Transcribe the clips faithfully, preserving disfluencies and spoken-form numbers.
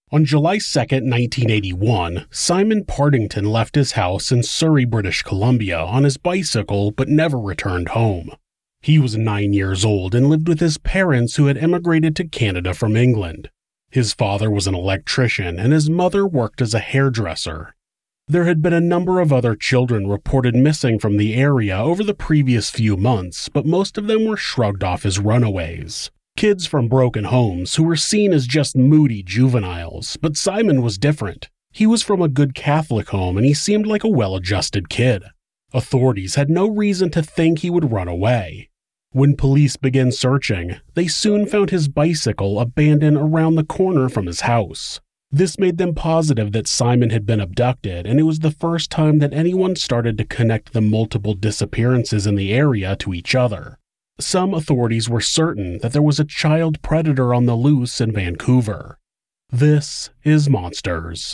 On July second, nineteen eighty-one, Simon Partington left his house in Surrey, British Columbia on his bicycle but never returned home. He was nine years old and lived with his parents who had emigrated to Canada from England. His father was an electrician and his mother worked as a hairdresser. There had been a number of other children reported missing from the area over the previous few months, but most of them were shrugged off as runaways. Kids from broken homes who were seen as just moody juveniles, but Simon was different. He was from a good Catholic home and he seemed like a well-adjusted kid. Authorities had no reason to think he would run away. When police began searching, they soon found his bicycle abandoned around the corner from his house. This made them positive that Simon had been abducted, and it was the first time that anyone started to connect the multiple disappearances in the area to each other. Some authorities were certain that there was a child predator on the loose in Vancouver. This is Monsters.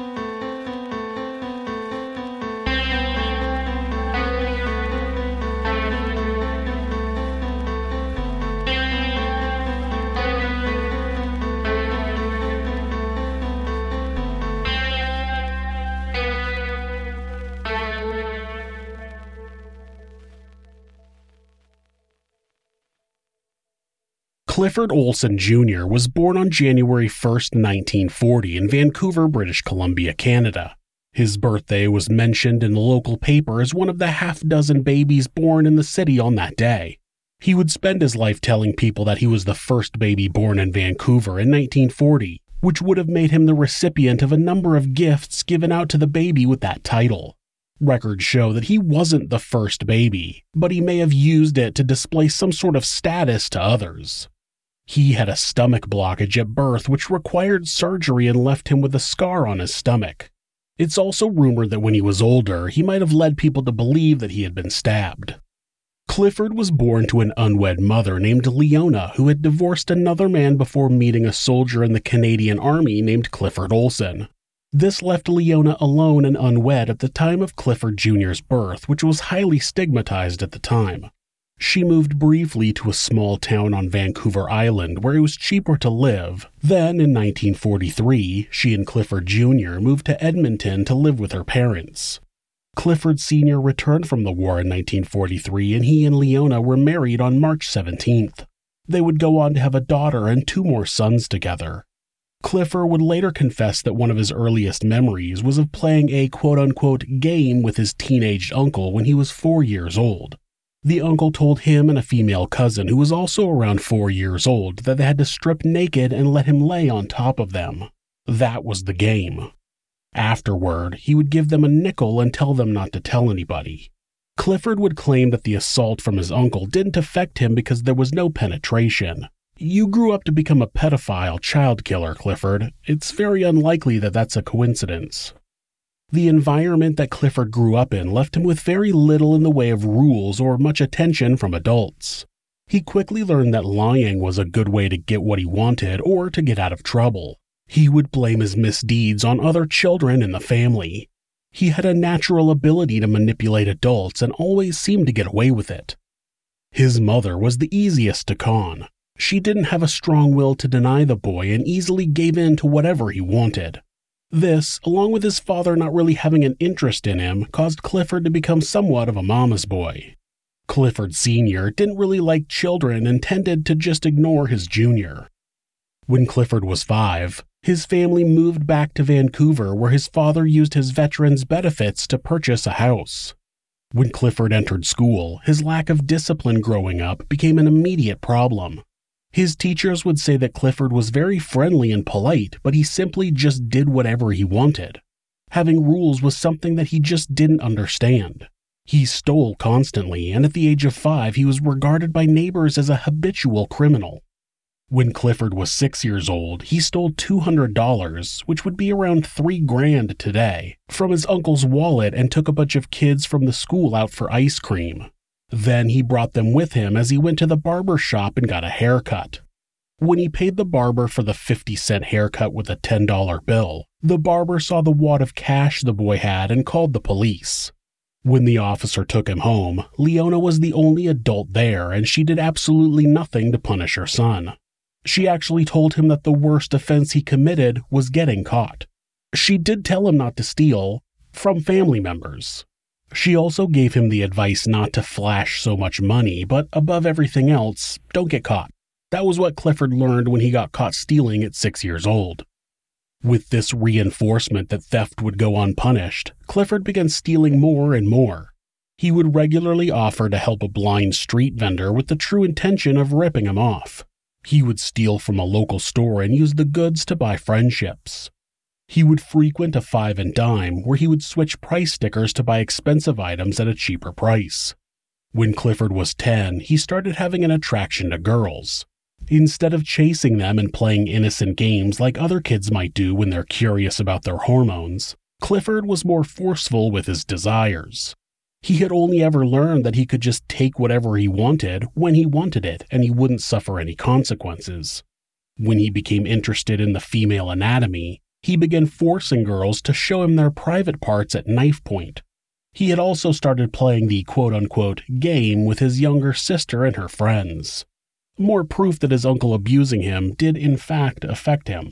Clifford Olson Junior was born on January first, nineteen forty in Vancouver, British Columbia, Canada. His birthday was mentioned in the local paper as one of the half-dozen babies born in the city on that day. He would spend his life telling people that he was the first baby born in Vancouver in nineteen forty, which would have made him the recipient of a number of gifts given out to the baby with that title. Records show that he wasn't the first baby, but he may have used it to display some sort of status to others. He had a stomach blockage at birth which required surgery and left him with a scar on his stomach. It's also rumored that when he was older, he might have led people to believe that he had been stabbed. Clifford was born to an unwed mother named Leona who had divorced another man before meeting a soldier in the Canadian Army named Clifford Olson. This left Leona alone and unwed at the time of Clifford Junior's birth, which was highly stigmatized at the time. She moved briefly to a small town on Vancouver Island where it was cheaper to live. Then, in nineteen forty-three, she and Clifford Junior moved to Edmonton to live with her parents. Clifford Senior returned from the war in nineteen forty-three and he and Leona were married on March seventeenth. They would go on to have a daughter and two more sons together. Clifford would later confess that one of his earliest memories was of playing a quote-unquote game with his teenaged uncle when he was four years old. The uncle told him and a female cousin who was also around four years old that they had to strip naked and let him lay on top of them. That was the game. Afterward, he would give them a nickel and tell them not to tell anybody. Clifford would claim that the assault from his uncle didn't affect him because there was no penetration. You grew up to become a pedophile child killer, Clifford. It's very unlikely that that's a coincidence. The environment that Clifford grew up in left him with very little in the way of rules or much attention from adults. He quickly learned that lying was a good way to get what he wanted or to get out of trouble. He would blame his misdeeds on other children in the family. He had a natural ability to manipulate adults and always seemed to get away with it. His mother was the easiest to con. She didn't have a strong will to deny the boy and easily gave in to whatever he wanted. This, along with his father not really having an interest in him, caused Clifford to become somewhat of a mama's boy. Clifford Senior didn't really like children and tended to just ignore his junior. When Clifford was five, his family moved back to Vancouver where his father used his veterans' benefits to purchase a house. When Clifford entered school, his lack of discipline growing up became an immediate problem. His teachers would say that Clifford was very friendly and polite, but he simply just did whatever he wanted. Having rules was something that he just didn't understand. He stole constantly, and at the age of five, he was regarded by neighbors as a habitual criminal. When Clifford was six years old, he stole two hundred dollars, which would be around three grand today, from his uncle's wallet and took a bunch of kids from the school out for ice cream. Then he brought them with him as he went to the barber shop and got a haircut. When he paid the barber for the fifty cent haircut with a ten dollar bill, the barber saw the wad of cash the boy had and called the police. When the officer took him home, Leona was the only adult there and she did absolutely nothing to punish her son. She actually told him that the worst offense he committed was getting caught. She did tell him not to steal from family members. She also gave him the advice not to flash so much money, but above everything else, don't get caught. That was what Clifford learned when he got caught stealing at six years old. With this reinforcement that theft would go unpunished, Clifford began stealing more and more. He would regularly offer to help a blind street vendor with the true intention of ripping him off. He would steal from a local store and use the goods to buy friendships. He would frequent a five and dime where he would switch price stickers to buy expensive items at a cheaper price. When Clifford was ten, he started having an attraction to girls. Instead of chasing them and playing innocent games like other kids might do when they're curious about their hormones, Clifford was more forceful with his desires. He had only ever learned that he could just take whatever he wanted when he wanted it and he wouldn't suffer any consequences. When he became interested in the female anatomy, he began forcing girls to show him their private parts at knife point. He had also started playing the quote-unquote game with his younger sister and her friends. More proof that his uncle abusing him did in fact affect him.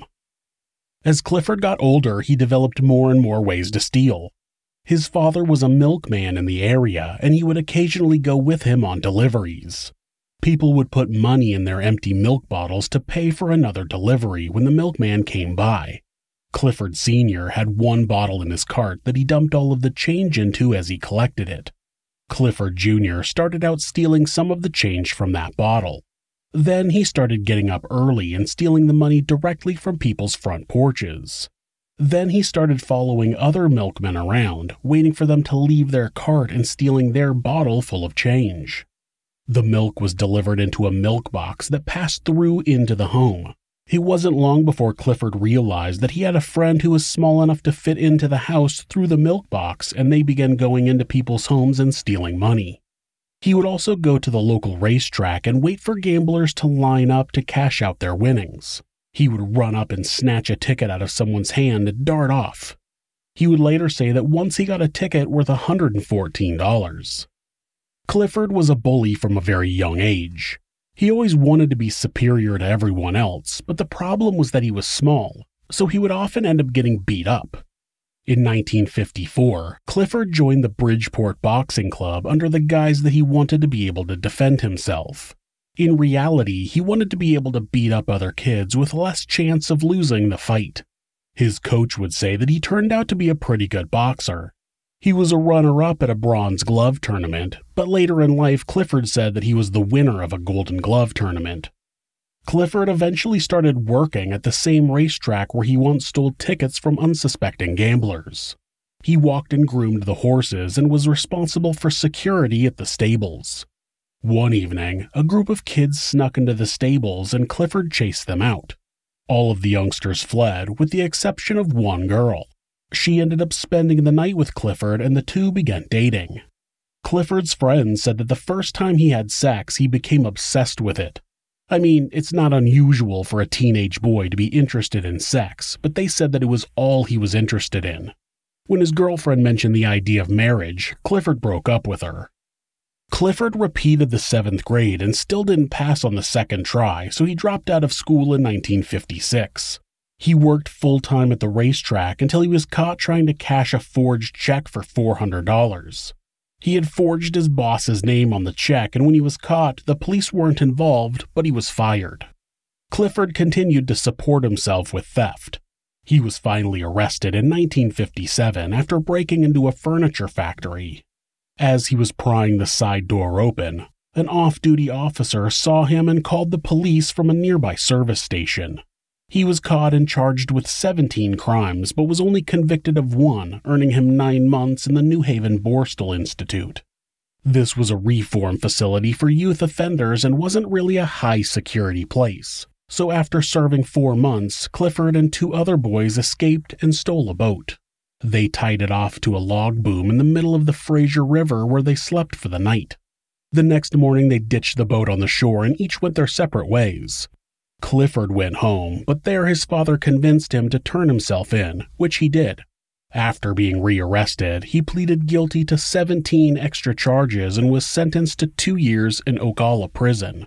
As Clifford got older, he developed more and more ways to steal. His father was a milkman in the area, and he would occasionally go with him on deliveries. People would put money in their empty milk bottles to pay for another delivery when the milkman came by. Clifford Senior had one bottle in his cart that he dumped all of the change into as he collected it. Clifford Junior started out stealing some of the change from that bottle. Then he started getting up early and stealing the money directly from people's front porches. Then he started following other milkmen around, waiting for them to leave their cart and stealing their bottle full of change. The milk was delivered into a milk box that passed through into the home. It wasn't long before Clifford realized that he had a friend who was small enough to fit into the house through the milk box, and they began going into people's homes and stealing money. He would also go to the local racetrack and wait for gamblers to line up to cash out their winnings. He would run up and snatch a ticket out of someone's hand and dart off. He would later say that once he got a ticket worth one hundred fourteen dollars. Clifford was a bully from a very young age. He always wanted to be superior to everyone else, but the problem was that he was small, so he would often end up getting beat up. In nineteen fifty-four, Clifford joined the Bridgeport Boxing Club under the guise that he wanted to be able to defend himself. In reality, he wanted to be able to beat up other kids with less chance of losing the fight. His coach would say that he turned out to be a pretty good boxer. He was a runner-up at a Bronze Glove tournament, but later in life Clifford said that he was the winner of a Golden Glove tournament. Clifford eventually started working at the same racetrack where he once stole tickets from unsuspecting gamblers. He walked and groomed the horses and was responsible for security at the stables. One evening, a group of kids snuck into the stables and Clifford chased them out. All of the youngsters fled, with the exception of one girl. She ended up spending the night with Clifford and the two began dating. Clifford's friends said that the first time he had sex, he became obsessed with it. I mean, it's not unusual for a teenage boy to be interested in sex, but they said that it was all he was interested in. When his girlfriend mentioned the idea of marriage, Clifford broke up with her. Clifford repeated the seventh grade and still didn't pass on the second try, so he dropped out of school in nineteen fifty-six. He worked full-time at the racetrack until he was caught trying to cash a forged check for four hundred dollars. He had forged his boss's name on the check, and when he was caught, the police weren't involved, but he was fired. Clifford continued to support himself with theft. He was finally arrested in nineteen fifty-seven after breaking into a furniture factory. As he was prying the side door open, an off-duty officer saw him and called the police from a nearby service station. He was caught and charged with seventeen crimes, but was only convicted of one, earning him nine months in the New Haven Borstal Institute. This was a reform facility for youth offenders and wasn't really a high-security place. So after serving four months, Clifford and two other boys escaped and stole a boat. They tied it off to a log boom in the middle of the Fraser River where they slept for the night. The next morning they ditched the boat on the shore and each went their separate ways. Clifford went home, but there his father convinced him to turn himself in, which he did. After being rearrested, he pleaded guilty to seventeen extra charges and was sentenced to two years in Ocala prison.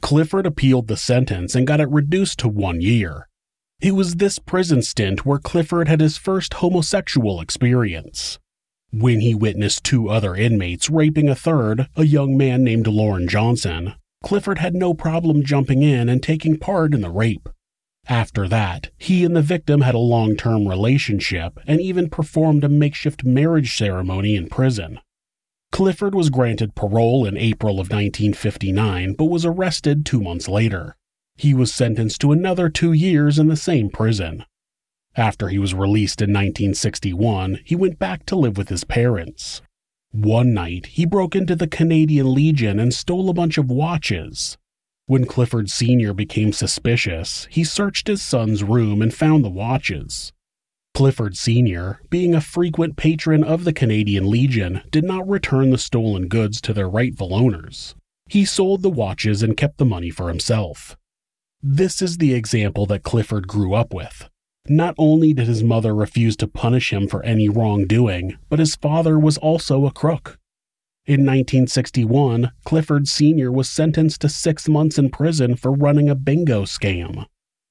Clifford appealed the sentence and got it reduced to one year. It was this prison stint where Clifford had his first homosexual experience. When he witnessed two other inmates raping a third, a young man named Lauren Johnson, Clifford had no problem jumping in and taking part in the rape. After that, he and the victim had a long-term relationship and even performed a makeshift marriage ceremony in prison. Clifford was granted parole in April of nineteen fifty-nine but was arrested two months later. He was sentenced to another two years in the same prison. After he was released in nineteen sixty-one, he went back to live with his parents. One night, he broke into the Canadian Legion and stole a bunch of watches. When Clifford Senior became suspicious, he searched his son's room and found the watches. Clifford Senior, being a frequent patron of the Canadian Legion, did not return the stolen goods to their rightful owners. He sold the watches and kept the money for himself. This is the example that Clifford grew up with. Not only did his mother refuse to punish him for any wrongdoing, but his father was also a crook. In nineteen sixty-one, Clifford Senior was sentenced to six months in prison for running a bingo scam.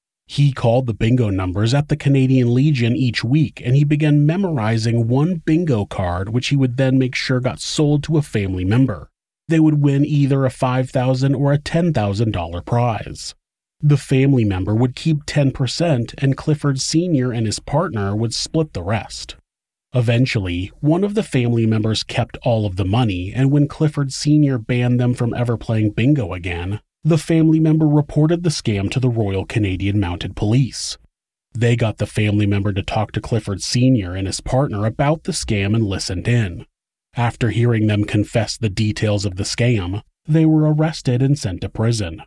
He called the bingo numbers at the Canadian Legion each week, and he began memorizing one bingo card which he would then make sure got sold to a family member. They would win either a five thousand dollars or a ten thousand dollars prize. The family member would keep ten percent, and Clifford Senior and his partner would split the rest. Eventually, one of the family members kept all of the money, and when Clifford Senior banned them from ever playing bingo again, the family member reported the scam to the Royal Canadian Mounted Police. They got the family member to talk to Clifford Senior and his partner about the scam and listened in. After hearing them confess the details of the scam, they were arrested and sent to prison.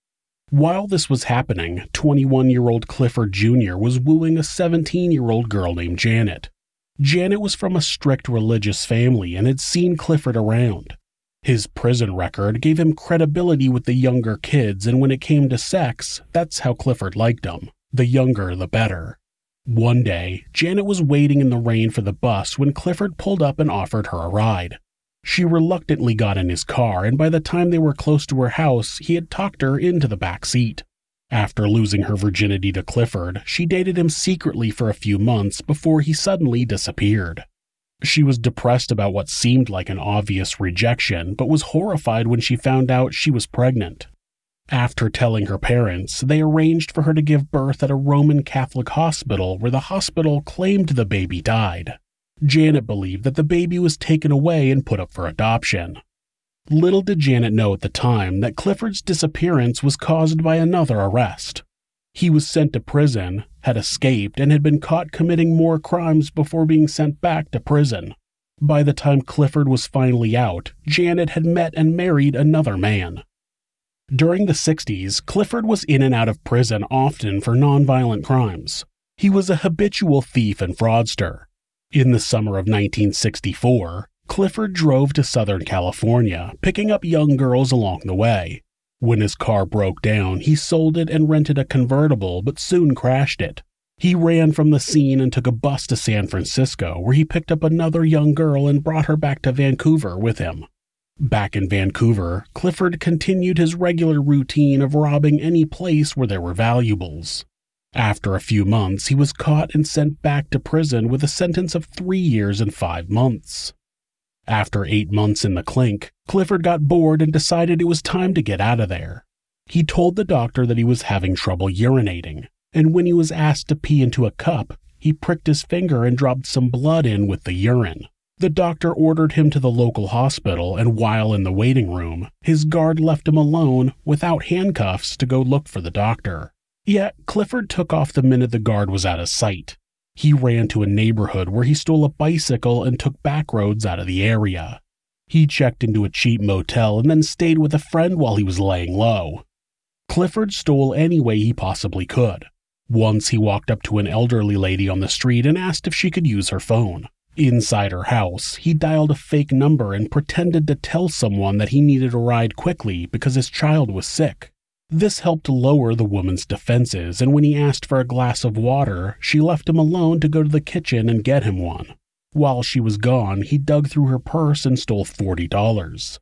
While this was happening, twenty-one-year-old Clifford Junior was wooing a seventeen-year-old girl named Janet. Janet was from a strict religious family and had seen Clifford around. His prison record gave him credibility with the younger kids, and when it came to sex, that's how Clifford liked them. The younger, the better. One day, Janet was waiting in the rain for the bus when Clifford pulled up and offered her a ride. She reluctantly got in his car, and by the time they were close to her house, he had talked her into the back seat. After losing her virginity to Clifford, she dated him secretly for a few months before he suddenly disappeared. She was depressed about what seemed like an obvious rejection, but was horrified when she found out she was pregnant. After telling her parents, they arranged for her to give birth at a Roman Catholic hospital where the hospital claimed the baby died. Janet believed that the baby was taken away and put up for adoption. Little did Janet know at the time that Clifford's disappearance was caused by another arrest. He was sent to prison, had escaped, and had been caught committing more crimes before being sent back to prison. By the time Clifford was finally out, Janet had met and married another man. During the sixties, Clifford was in and out of prison often for nonviolent crimes. He was a habitual thief and fraudster. In the summer of nineteen sixty-four, Clifford drove to Southern California, picking up young girls along the way. When his car broke down, he sold it and rented a convertible, but soon crashed it. He ran from the scene and took a bus to San Francisco, where he picked up another young girl and brought her back to Vancouver with him. Back in Vancouver, Clifford continued his regular routine of robbing any place where there were valuables. After a few months, he was caught and sent back to prison with a sentence of three years and five months. After eight months in the clink, Clifford got bored and decided it was time to get out of there. He told the doctor that he was having trouble urinating, and when he was asked to pee into a cup, he pricked his finger and dropped some blood in with the urine. The doctor ordered him to the local hospital, and while in the waiting room, his guard left him alone without handcuffs to go look for the doctor. Yet Clifford took off the minute the guard was out of sight. He ran to a neighborhood where he stole a bicycle and took back roads out of the area. He checked into a cheap motel and then stayed with a friend while he was laying low. Clifford stole any way he possibly could. Once he walked up to an elderly lady on the street and asked if she could use her phone. Inside her house, he dialed a fake number and pretended to tell someone that he needed a ride quickly because his child was sick. This helped lower the woman's defenses, and when he asked for a glass of water, she left him alone to go to the kitchen and get him one. While she was gone, he dug through her purse and stole forty dollars.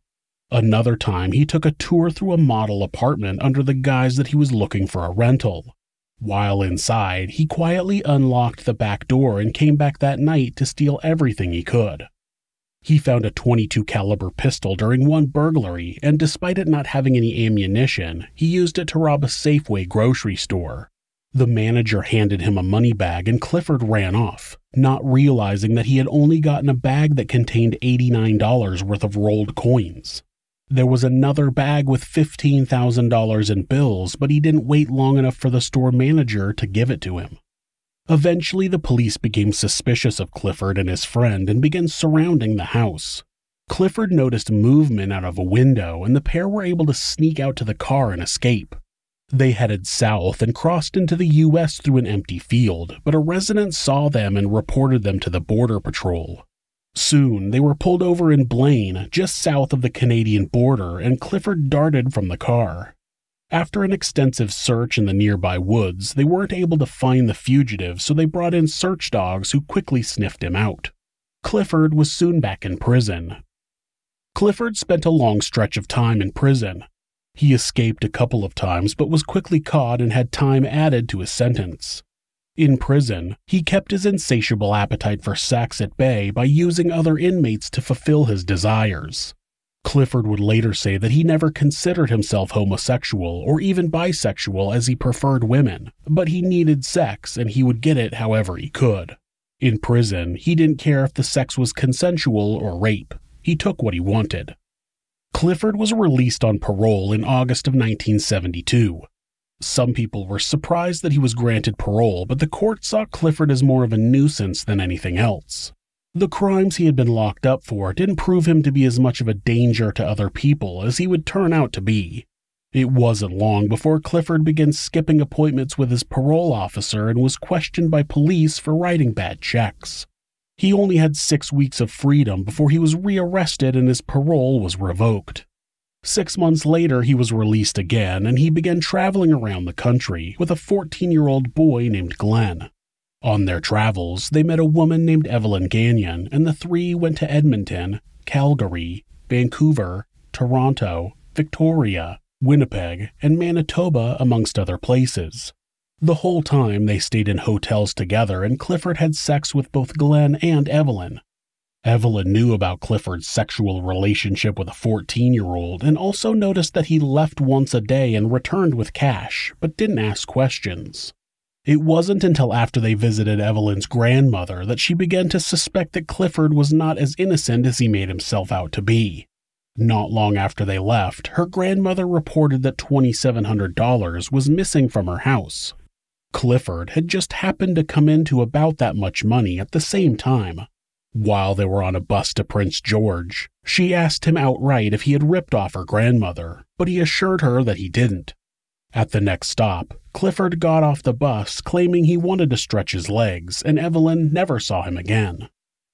Another time, he took a tour through a model apartment under the guise that he was looking for a rental. While inside, he quietly unlocked the back door and came back that night to steal everything he could. He found a twenty-two caliber pistol during one burglary, and despite it not having any ammunition, he used it to rob a Safeway grocery store. The manager handed him a money bag and Clifford ran off, not realizing that he had only gotten a bag that contained eighty-nine dollars worth of rolled coins. There was another bag with fifteen thousand dollars in bills, but he didn't wait long enough for the store manager to give it to him. Eventually, the police became suspicious of Clifford and his friend and began surrounding the house. Clifford noticed movement out of a window, and the pair were able to sneak out to the car and escape. They headed south and crossed into the U S through an empty field, but a resident saw them and reported them to the Border Patrol. Soon, they were pulled over in Blaine, just south of the Canadian border, and Clifford darted from the car. After an extensive search in the nearby woods, they weren't able to find the fugitive, so they brought in search dogs who quickly sniffed him out. Clifford was soon back in prison. Clifford spent a long stretch of time in prison. He escaped a couple of times but was quickly caught and had time added to his sentence. In prison, he kept his insatiable appetite for sex at bay by using other inmates to fulfill his desires. Clifford would later say that he never considered himself homosexual or even bisexual, as he preferred women, but he needed sex and he would get it however he could. In prison, he didn't care if the sex was consensual or rape. He took what he wanted. Clifford was released on parole in August of nineteen seventy-two. Some people were surprised that he was granted parole, but the court saw Clifford as more of a nuisance than anything else. The crimes he had been locked up for didn't prove him to be as much of a danger to other people as he would turn out to be. It wasn't long before Clifford began skipping appointments with his parole officer and was questioned by police for writing bad checks. He only had six weeks of freedom before he was rearrested and his parole was revoked. Six months later, he was released again, and he began traveling around the country with a fourteen-year-old boy named Glenn. On their travels, they met a woman named Evelyn Gagnon, and the three went to Edmonton, Calgary, Vancouver, Toronto, Victoria, Winnipeg, and Manitoba, amongst other places. The whole time, they stayed in hotels together, and Clifford had sex with both Glenn and Evelyn. Evelyn knew about Clifford's sexual relationship with a fourteen-year-old and also noticed that he left once a day and returned with cash, but didn't ask questions. It wasn't until after they visited Evelyn's grandmother that she began to suspect that Clifford was not as innocent as he made himself out to be. Not long after they left, her grandmother reported that twenty-seven hundred dollars was missing from her house. Clifford had just happened to come into about that much money at the same time. While they were on a bus to Prince George, she asked him outright if he had ripped off her grandmother, but he assured her that he didn't. At the next stop, Clifford got off the bus claiming he wanted to stretch his legs, and Evelyn never saw him again.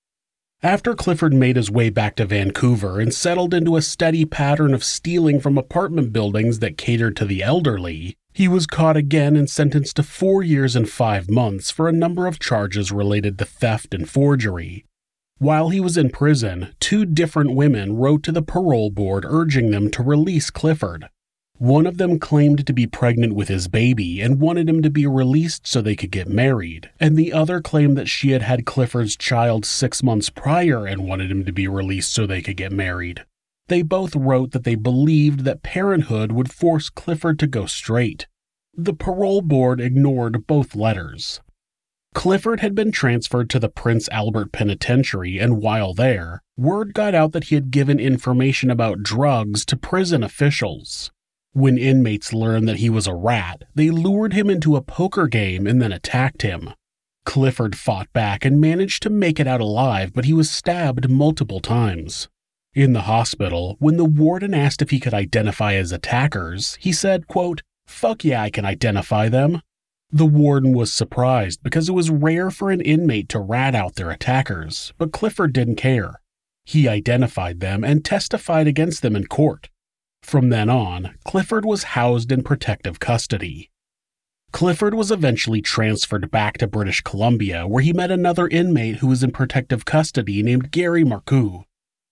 After Clifford made his way back to Vancouver and settled into a steady pattern of stealing from apartment buildings that catered to the elderly, he was caught again and sentenced to four years and five months for a number of charges related to theft and forgery. While he was in prison, two different women wrote to the parole board urging them to release Clifford. One of them claimed to be pregnant with his baby and wanted him to be released so they could get married, and the other claimed that she had had Clifford's child six months prior and wanted him to be released so they could get married. They both wrote that they believed that parenthood would force Clifford to go straight. The parole board ignored both letters. Clifford had been transferred to the Prince Albert Penitentiary, and while there, word got out that he had given information about drugs to prison officials. When inmates learned that he was a rat, they lured him into a poker game and then attacked him. Clifford fought back and managed to make it out alive, but he was stabbed multiple times. In the hospital, when the warden asked if he could identify his attackers, he said, quote, "Fuck yeah, I can identify them." The warden was surprised because it was rare for an inmate to rat out their attackers, but Clifford didn't care. He identified them and testified against them in court. From then on, Clifford was housed in protective custody. Clifford was eventually transferred back to British Columbia, where he met another inmate who was in protective custody named Gary Marcoux.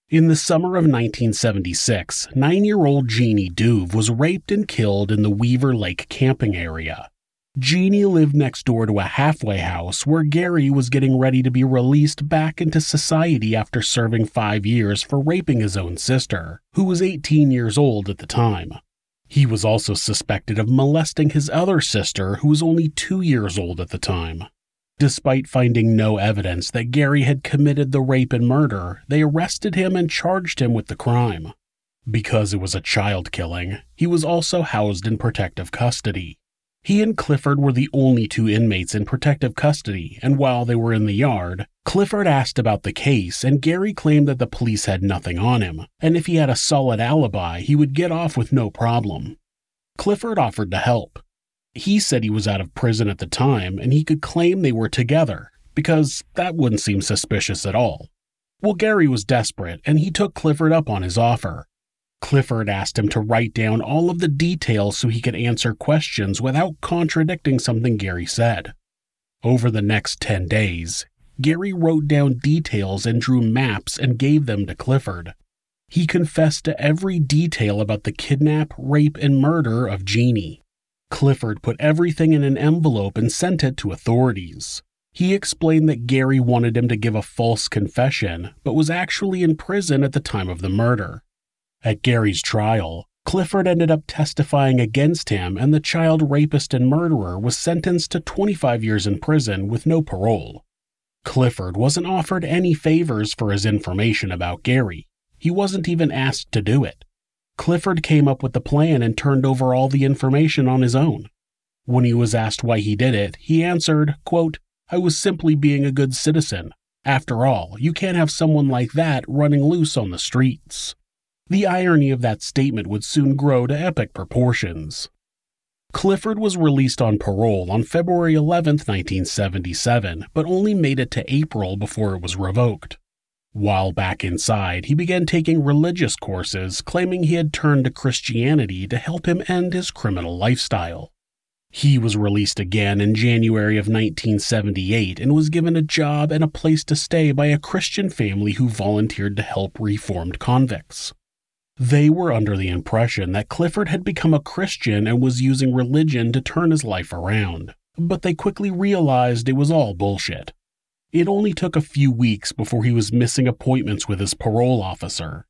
In the summer of nineteen seventy-six, nine-year-old Jeannie Douve was raped and killed in the Weaver Lake camping area. Jeannie lived next door to a halfway house where Gary was getting ready to be released back into society after serving five years for raping his own sister, who was eighteen years old at the time. He was also suspected of molesting his other sister, who was only two years old at the time. Despite finding no evidence that Gary had committed the rape and murder, they arrested him and charged him with the crime. Because it was a child killing, he was also housed in protective custody. He and Clifford were the only two inmates in protective custody, and while they were in the yard, Clifford asked about the case, and Gary claimed that the police had nothing on him, and if he had a solid alibi, he would get off with no problem. Clifford offered to help. He said he was out of prison at the time and he could claim they were together, because that wouldn't seem suspicious at all. Well, Gary was desperate and he took Clifford up on his offer. Clifford asked him to write down all of the details so he could answer questions without contradicting something Gary said. Over the next ten days, Gary wrote down details and drew maps and gave them to Clifford. He confessed to every detail about the kidnap, rape, and murder of Jeannie. Clifford put everything in an envelope and sent it to authorities. He explained that Gary wanted him to give a false confession, but was actually in prison at the time of the murder. At Gary's trial, Clifford ended up testifying against him, and the child rapist and murderer was sentenced to twenty-five years in prison with no parole. Clifford wasn't offered any favors for his information about Gary. He wasn't even asked to do it. Clifford came up with the plan and turned over all the information on his own. When he was asked why he did it, he answered, quote, "I was simply being a good citizen. After all, you can't have someone like that running loose on the streets." The irony of that statement would soon grow to epic proportions. Clifford was released on parole on February eleventh, nineteen seventy-seven, but only made it to April before it was revoked. While back inside, he began taking religious courses, claiming he had turned to Christianity to help him end his criminal lifestyle. He was released again in January of nineteen seventy-eight and was given a job and a place to stay by a Christian family who volunteered to help reformed convicts. They were under the impression that Clifford had become a Christian and was using religion to turn his life around, but they quickly realized it was all bullshit. It only took a few weeks before he was missing appointments with his parole officer.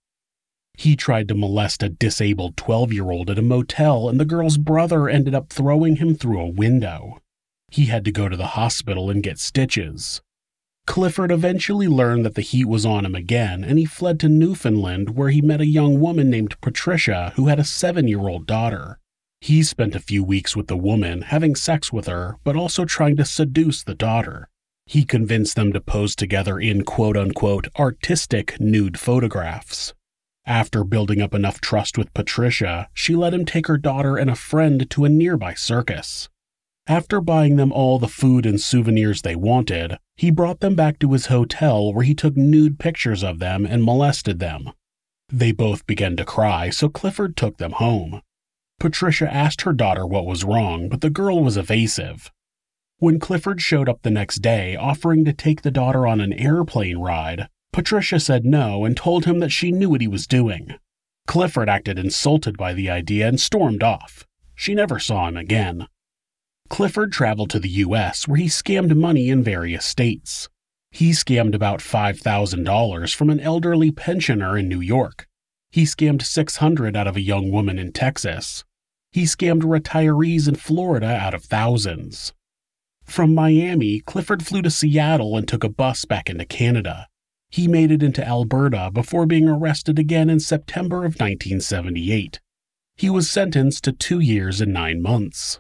He tried to molest a disabled twelve-year-old at a motel, and the girl's brother ended up throwing him through a window. He had to go to the hospital and get stitches. Clifford eventually learned that the heat was on him again, and he fled to Newfoundland, where he met a young woman named Patricia who had a seven-year-old daughter. He spent a few weeks with the woman, having sex with her, but also trying to seduce the daughter. He convinced them to pose together in quote-unquote artistic nude photographs. After building up enough trust with Patricia, she let him take her daughter and a friend to a nearby circus. After buying them all the food and souvenirs they wanted, he brought them back to his hotel where he took nude pictures of them and molested them. They both began to cry, so Clifford took them home. Patricia asked her daughter what was wrong, but the girl was evasive. When Clifford showed up the next day offering to take the daughter on an airplane ride, Patricia said no and told him that she knew what he was doing. Clifford acted insulted by the idea and stormed off. She never saw him again. Clifford traveled to the U S where he scammed money in various states. He scammed about five thousand dollars from an elderly pensioner in New York. He scammed six hundred dollars out of a young woman in Texas. He scammed retirees in Florida out of thousands. From Miami, Clifford flew to Seattle and took a bus back into Canada. He made it into Alberta before being arrested again in September of nineteen seventy-eight. He was sentenced to two years and nine months.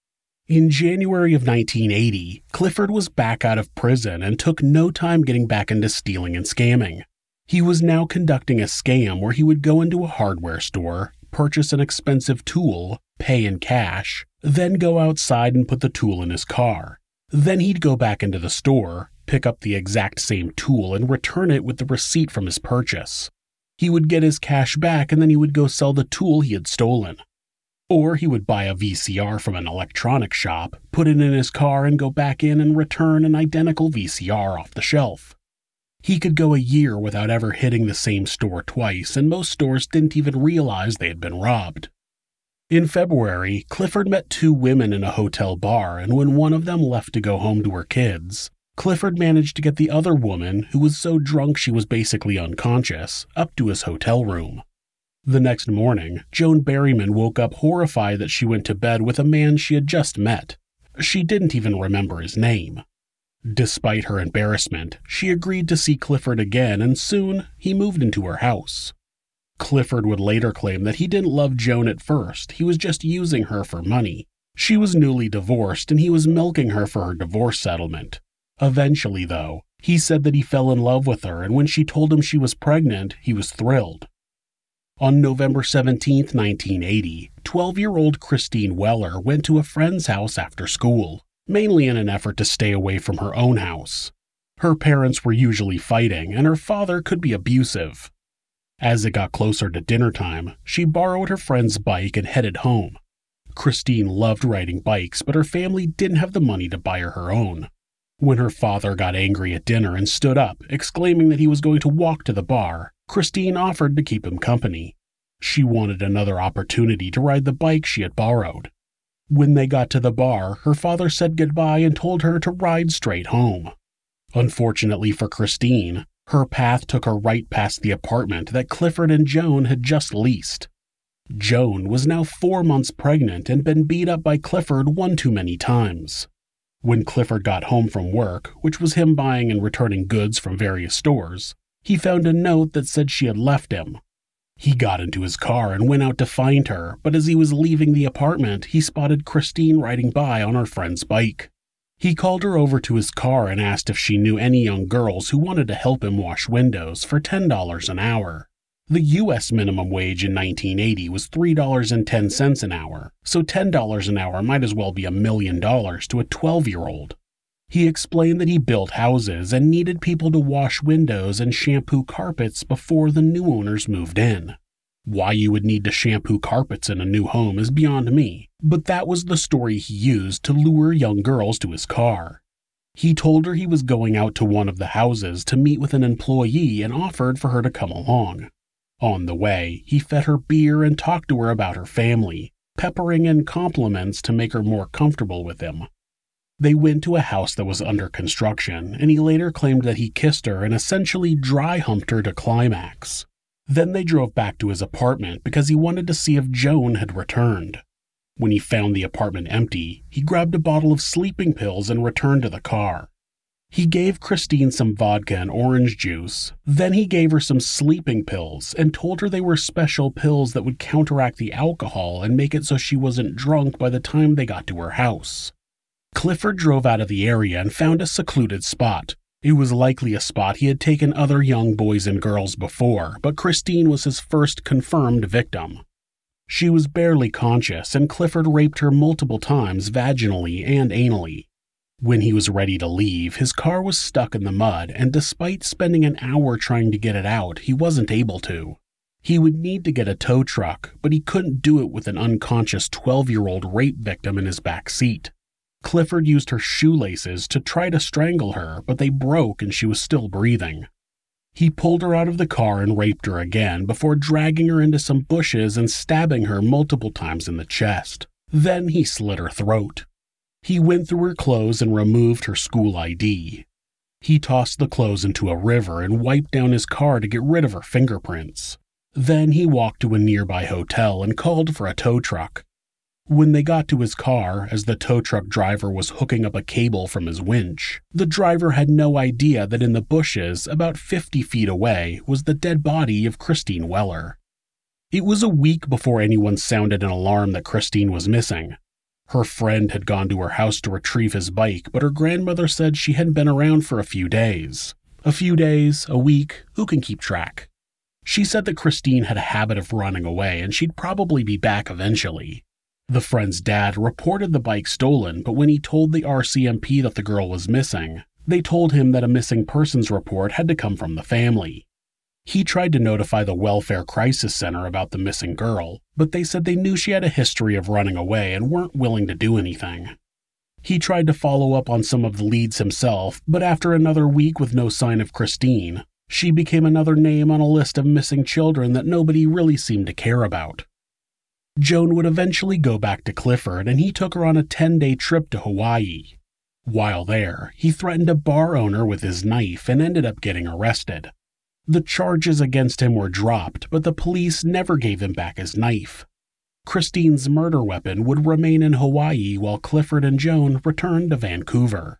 In January of nineteen eighty, Clifford was back out of prison and took no time getting back into stealing and scamming. He was now conducting a scam where he would go into a hardware store, purchase an expensive tool, pay in cash, then go outside and put the tool in his car. Then he'd go back into the store, pick up the exact same tool and return it with the receipt from his purchase. He would get his cash back and then he would go sell the tool he had stolen. Or he would buy a V C R from an electronics shop, put it in his car and go back in and return an identical V C R off the shelf. He could go a year without ever hitting the same store twice, and most stores didn't even realize they had been robbed. In February, Clifford met two women in a hotel bar, and when one of them left to go home to her kids, Clifford managed to get the other woman, who was so drunk she was basically unconscious, up to his hotel room. The next morning, Joan Berryman woke up horrified that she went to bed with a man she had just met. She didn't even remember his name. Despite her embarrassment, she agreed to see Clifford again, and soon he moved into her house. Clifford would later claim that he didn't love Joan at first, he was just using her for money. She was newly divorced and he was milking her for her divorce settlement. Eventually, though, he said that he fell in love with her, and when she told him she was pregnant, he was thrilled. On November seventeenth, nineteen eighty, twelve-year-old Christine Weller went to a friend's house after school, mainly in an effort to stay away from her own house. Her parents were usually fighting, and her father could be abusive. As it got closer to dinner time, she borrowed her friend's bike and headed home. Christine loved riding bikes, but her family didn't have the money to buy her her own. When her father got angry at dinner and stood up, exclaiming that he was going to walk to the bar, Christine offered to keep him company. She wanted another opportunity to ride the bike she had borrowed. When they got to the bar, her father said goodbye and told her to ride straight home. Unfortunately for Christine, her path took her right past the apartment that Clifford and Joan had just leased. Joan was now four months pregnant and been beat up by Clifford one too many times. When Clifford got home from work, which was him buying and returning goods from various stores, he found a note that said she had left him. He got into his car and went out to find her, but as he was leaving the apartment, he spotted Christine riding by on her friend's bike. He called her over to his car and asked if she knew any young girls who wanted to help him wash windows for ten dollars an hour. The U S minimum wage in nineteen eighty was three dollars and ten cents an hour, so ten dollars an hour might as well be a million dollars to a twelve-year-old. He explained that he built houses and needed people to wash windows and shampoo carpets before the new owners moved in. Why you would need to shampoo carpets in a new home is beyond me, but that was the story he used to lure young girls to his car. He told her he was going out to one of the houses to meet with an employee and offered for her to come along. On the way, he fed her beer and talked to her about her family, peppering in compliments to make her more comfortable with him. They went to a house that was under construction, and he later claimed that he kissed her and essentially dry-humped her to climax. Then they drove back to his apartment because he wanted to see if Joan had returned. When he found the apartment empty, he grabbed a bottle of sleeping pills and returned to the car. He gave Christine some vodka and orange juice, then he gave her some sleeping pills and told her they were special pills that would counteract the alcohol and make it so she wasn't drunk by the time they got to her house. Clifford drove out of the area and found a secluded spot. It was likely a spot he had taken other young boys and girls before, but Christine was his first confirmed victim. She was barely conscious, and Clifford raped her multiple times vaginally and anally. When he was ready to leave, his car was stuck in the mud, and despite spending an hour trying to get it out, he wasn't able to. He would need to get a tow truck, but he couldn't do it with an unconscious twelve-year-old rape victim in his back seat. Clifford used her shoelaces to try to strangle her, but they broke and she was still breathing. He pulled her out of the car and raped her again before dragging her into some bushes and stabbing her multiple times in the chest. Then he slit her throat. He went through her clothes and removed her school I D. He tossed the clothes into a river and wiped down his car to get rid of her fingerprints. Then he walked to a nearby hotel and called for a tow truck. When they got to his car, as the tow truck driver was hooking up a cable from his winch, the driver had no idea that in the bushes, about fifty feet away, was the dead body of Christine Weller. It was a week before anyone sounded an alarm that Christine was missing. Her friend had gone to her house to retrieve his bike, but her grandmother said she hadn't been around for a few days. A few days, a week, who can keep track? She said that Christine had a habit of running away and she'd probably be back eventually. The friend's dad reported the bike stolen, but when he told the R C M P that the girl was missing, they told him that a missing persons report had to come from the family. He tried to notify the Welfare Crisis Center about the missing girl, but they said they knew she had a history of running away and weren't willing to do anything. He tried to follow up on some of the leads himself, but after another week with no sign of Christine, she became another name on a list of missing children that nobody really seemed to care about. Joan would eventually go back to Clifford, and he took her on a ten-day trip to Hawaii. While there, he threatened a bar owner with his knife and ended up getting arrested. The charges against him were dropped, but the police never gave him back his knife. Christine's murder weapon would remain in Hawaii while Clifford and Joan returned to Vancouver.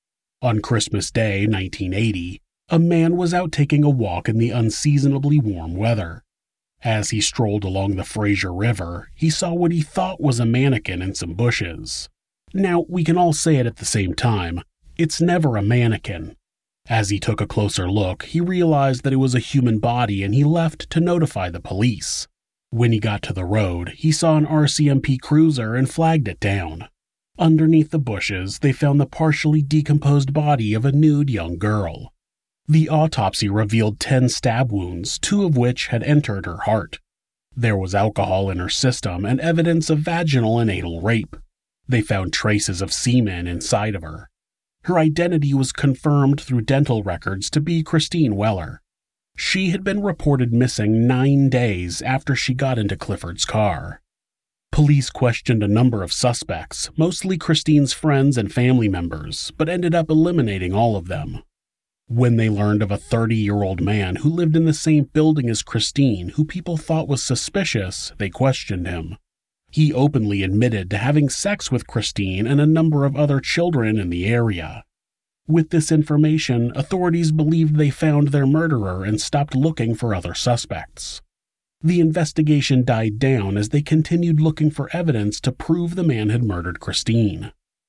On Christmas Day, nineteen eighty, a man was out taking a walk in the unseasonably warm weather. As he strolled along the Fraser River, he saw what he thought was a mannequin in some bushes. Now, we can all say it at the same time, it's never a mannequin. As he took a closer look, he realized that it was a human body and he left to notify the police. When he got to the road, he saw an R C M P cruiser and flagged it down. Underneath the bushes, they found the partially decomposed body of a nude young girl. The autopsy revealed ten stab wounds, two of which had entered her heart. There was alcohol in her system and evidence of vaginal and anal rape. They found traces of semen inside of her. Her identity was confirmed through dental records to be Christine Weller. She had been reported missing nine days after she got into Clifford's car. Police questioned a number of suspects, mostly Christine's friends and family members, but ended up eliminating all of them. When they learned of a thirty-year-old man who lived in the same building as Christine, who people thought was suspicious, they questioned him. He openly admitted to having sex with Christine and a number of other children in the area. With this information, authorities believed they found their murderer and stopped looking for other suspects. The investigation died down as they continued looking for evidence to prove the man had murdered Christine.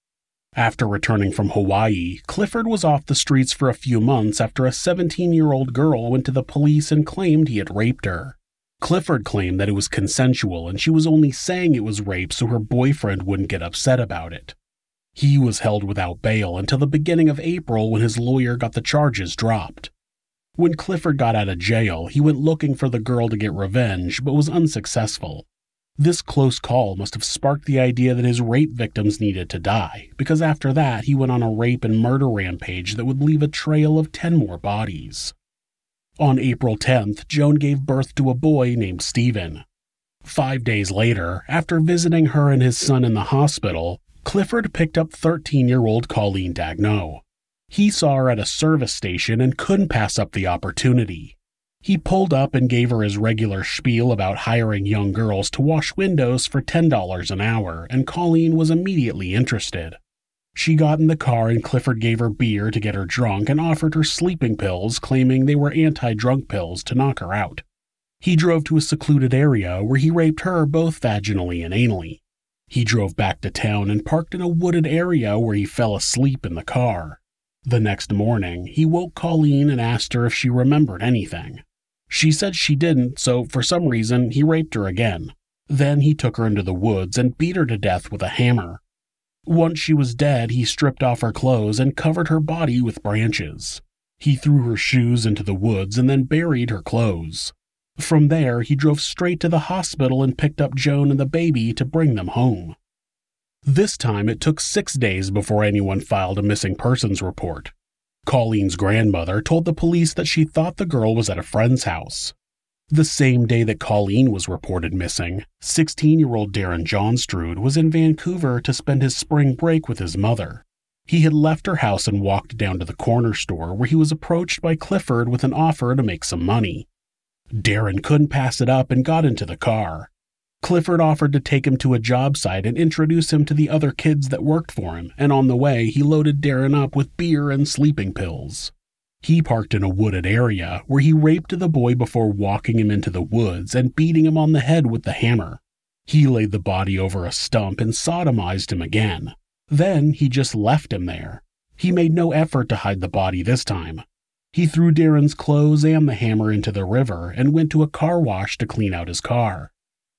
After returning from Hawaii, Clifford was off the streets for a few months after a seventeen-year-old girl went to the police and claimed he had raped her. Clifford claimed that it was consensual and she was only saying it was rape so her boyfriend wouldn't get upset about it. He was held without bail until the beginning of April when his lawyer got the charges dropped. When Clifford got out of jail, he went looking for the girl to get revenge, but was unsuccessful. This close call must have sparked the idea that his rape victims needed to die, because after that he went on a rape and murder rampage that would leave a trail of ten more bodies. On April tenth, Joan gave birth to a boy named Stephen. Five days later, after visiting her and his son in the hospital, Clifford picked up thirteen-year-old Colleen Daigneault. He saw her at a service station and couldn't pass up the opportunity. He pulled up and gave her his regular spiel about hiring young girls to wash windows for ten dollars an hour, and Colleen was immediately interested. She got in the car and Clifford gave her beer to get her drunk and offered her sleeping pills, claiming they were anti-drunk pills to knock her out. He drove to a secluded area where he raped her both vaginally and anally. He drove back to town and parked in a wooded area where he fell asleep in the car. The next morning, he woke Colleen and asked her if she remembered anything. She said she didn't, so for some reason, he raped her again. Then he took her into the woods and beat her to death with a hammer. Once she was dead, he stripped off her clothes and covered her body with branches. He threw her shoes into the woods and then buried her clothes. From there, he drove straight to the hospital and picked up Joan and the baby to bring them home. This time, it took six days before anyone filed a missing persons report. Colleen's grandmother told the police that she thought the girl was at a friend's house. The same day that Colleen was reported missing, sixteen-year-old Darren Johnstrude was in Vancouver to spend his spring break with his mother. He had left her house and walked down to the corner store where he was approached by Clifford with an offer to make some money. Darren couldn't pass it up and got into the car. Clifford offered to take him to a job site and introduce him to the other kids that worked for him, and on the way he loaded Darren up with beer and sleeping pills. He parked in a wooded area where he raped the boy before walking him into the woods and beating him on the head with the hammer. He laid the body over a stump and sodomized him again. Then he just left him there. He made no effort to hide the body this time. He threw Darren's clothes and the hammer into the river and went to a car wash to clean out his car.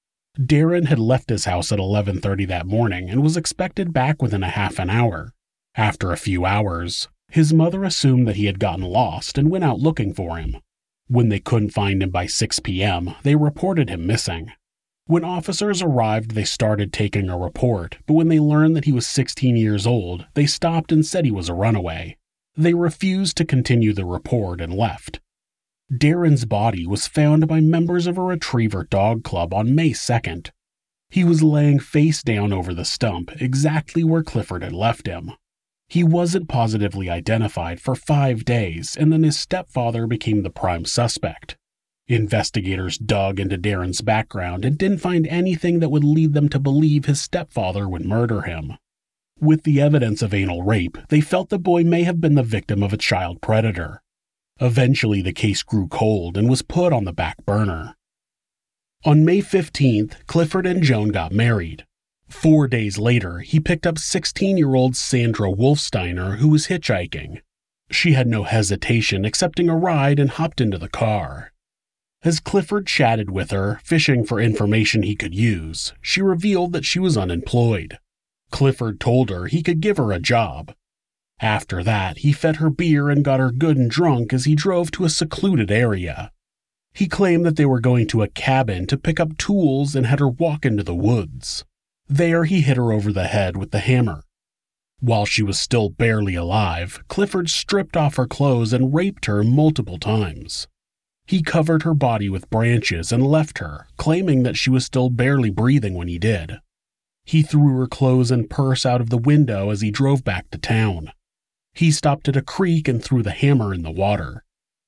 Darren had left his house at eleven thirty that morning and was expected back within a half an hour. After a few hours, his mother assumed that he had gotten lost and went out looking for him. When they couldn't find him by six p.m., they reported him missing. When officers arrived, they started taking a report, but when they learned that he was sixteen years old, they stopped and said he was a runaway. They refused to continue the report and left. Darren's body was found by members of a retriever dog club on May second. He was laying face down over the stump, exactly where Clifford had left him. He wasn't positively identified for five days, and then his stepfather became the prime suspect. Investigators dug into Darren's background and didn't find anything that would lead them to believe his stepfather would murder him. With the evidence of anal rape, they felt the boy may have been the victim of a child predator. Eventually, the case grew cold and was put on the back burner. On May fifteenth, Clifford and Joan got married. Four days later, he picked up sixteen-year-old Sandra Wolfsteiner, who was hitchhiking. She had no hesitation accepting a ride and hopped into the car. As Clifford chatted with her, fishing for information he could use, she revealed that she was unemployed. Clifford told her he could give her a job. After that, he fed her beer and got her good and drunk as he drove to a secluded area. He claimed that they were going to a cabin to pick up tools and had her walk into the woods. There, he hit her over the head with the hammer. While she was still barely alive, Clifford stripped off her clothes and raped her multiple times. He covered her body with branches and left her, claiming that she was still barely breathing when he did. He threw her clothes and purse out of the window as he drove back to town. He stopped at a creek and threw the hammer in the water.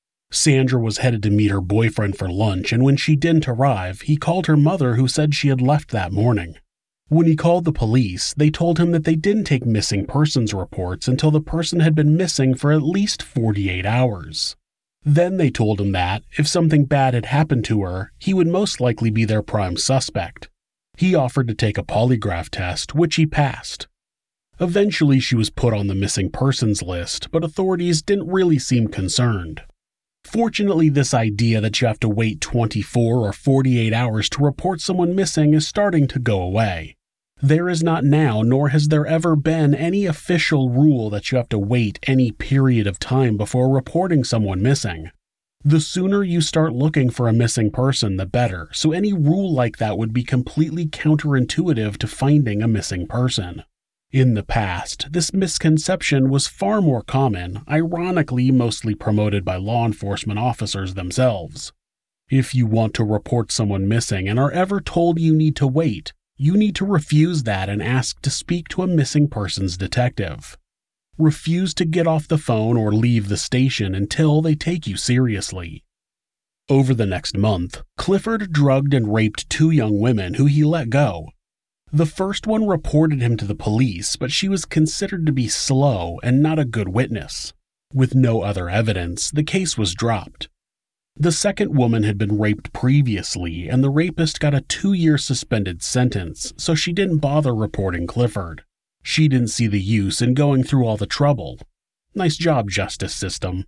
Sandra was headed to meet her boyfriend for lunch, and when she didn't arrive, he called her mother, who said she had left that morning. When he called the police, they told him that they didn't take missing persons reports until the person had been missing for at least forty-eight hours. Then they told him that, if something bad had happened to her, he would most likely be their prime suspect. He offered to take a polygraph test, which he passed. Eventually, she was put on the missing persons list, but authorities didn't really seem concerned. Fortunately, this idea that you have to wait twenty-four or forty-eight hours to report someone missing is starting to go away. There is not now, nor has there ever been, any official rule that you have to wait any period of time before reporting someone missing. The sooner you start looking for a missing person, the better, so any rule like that would be completely counterintuitive to finding a missing person. In the past, this misconception was far more common, ironically mostly promoted by law enforcement officers themselves. If you want to report someone missing and are ever told you need to wait, you need to refuse that and ask to speak to a missing persons detective. Refuse to get off the phone or leave the station until they take you seriously. Over the next month, Clifford drugged and raped two young women who he let go. The first one reported him to the police, but she was considered to be slow and not a good witness. With no other evidence, the case was dropped. The second woman had been raped previously, and the rapist got a two-year suspended sentence, so she didn't bother reporting Clifford. She didn't see the use in going through all the trouble. Nice job, justice system.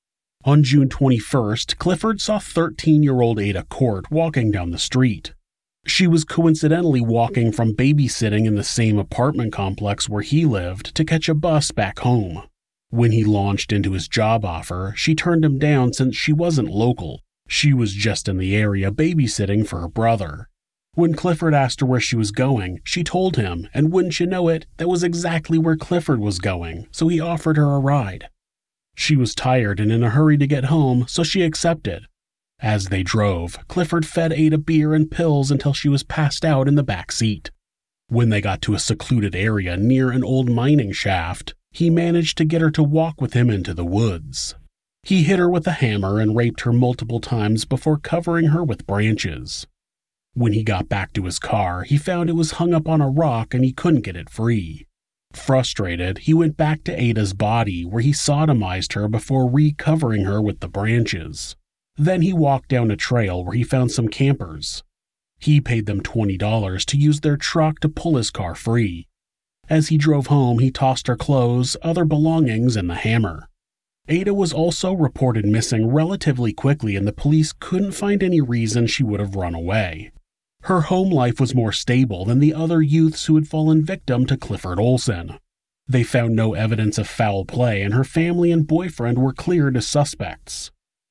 On June twenty-first, Clifford saw thirteen-year-old Ada Court walking down the street. She was coincidentally walking from babysitting in the same apartment complex where he lived to catch a bus back home. When he launched into his job offer, she turned him down since she wasn't local. She was just in the area babysitting for her brother. When Clifford asked her where she was going, she told him, and wouldn't you know it, that was exactly where Clifford was going, so he offered her a ride. She was tired and in a hurry to get home, so she accepted. As they drove, Clifford fed Ada beer and pills until she was passed out in the back seat. When they got to a secluded area near an old mining shaft, he managed to get her to walk with him into the woods. He hit her with a hammer and raped her multiple times before covering her with branches. When he got back to his car, he found it was hung up on a rock and he couldn't get it free. Frustrated, he went back to Ada's body where he sodomized her before recovering her with the branches. Then he walked down a trail where he found some campers. He paid them twenty dollars to use their truck to pull his car free. As he drove home, he tossed her clothes, other belongings, and the hammer. Ada was also reported missing relatively quickly, and the police couldn't find any reason she would have run away. Her home life was more stable than the other youths who had fallen victim to Clifford Olson. They found no evidence of foul play, and her family and boyfriend were cleared as suspects.